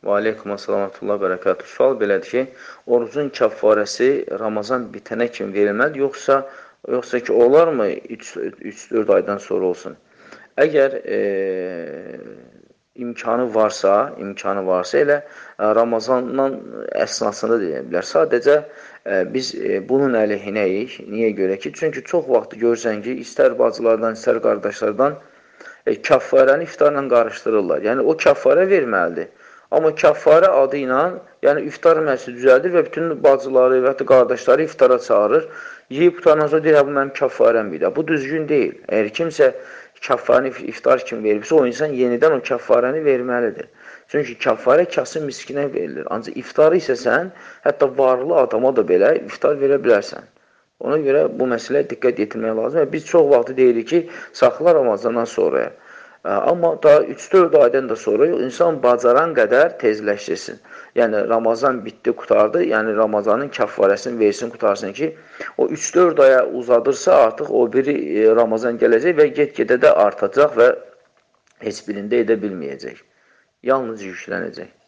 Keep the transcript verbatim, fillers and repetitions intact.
Və aleykum əssalamətullah bərəkatuhu. Sual belədir ki, orucun kəffarəsi Ramazan bitənə kimi verilməlidir, yoxsa, yoxsa ki, olarmı üç dörd aydan sonra olsun? Əgər e, imkanı varsa, imkanı varsa elə Ramazandan əsnasında deyə bilər. Sadəcə e, biz e, bunun əleyhinəyik. Niyə görə ki? Çünki çox vaxt görsən ki, istər bacılardan, istər qardaşlardan e, kəffarəni iftarla qarışdırırlar. Yəni, o kəffarə verməlidir. Amma kəffarə adı ilə, yəni iftar məclisi düzəldir və bütün bacıları və ya qardaşları iftara çağırır. Yeyib qutardan sonra deyir, bu mənim kəffarəmdir. Bu düzgün deyil. Əgər kimsə kəffarəni iftar kimi veribsə, o insan yenidən o kəffarəni verməlidir. Çünki kəffarə kasıb miskinə verilir. Ancaq iftarı isə sən, hətta varlı adama da belə iftar verə bilərsən. Ona görə bu məsələyə diqqət yetirmək lazım. Biz çox vaxt deyirik ki, saxla Ramazandan sonraya. Amma daha üç dörd aydan da sonra insan bacaran qədər tezləşdirsin. Yəni, Ramazan bitdi, qutardı. Yəni, Ramazanın kəffarəsini versin, qutarsın ki, o üç dörd aya uzadırsa, artıq o biri Ramazan gələcək və get-gedə də artacaq və heç birində edə bilməyəcək. Yalnız yüklənəcək.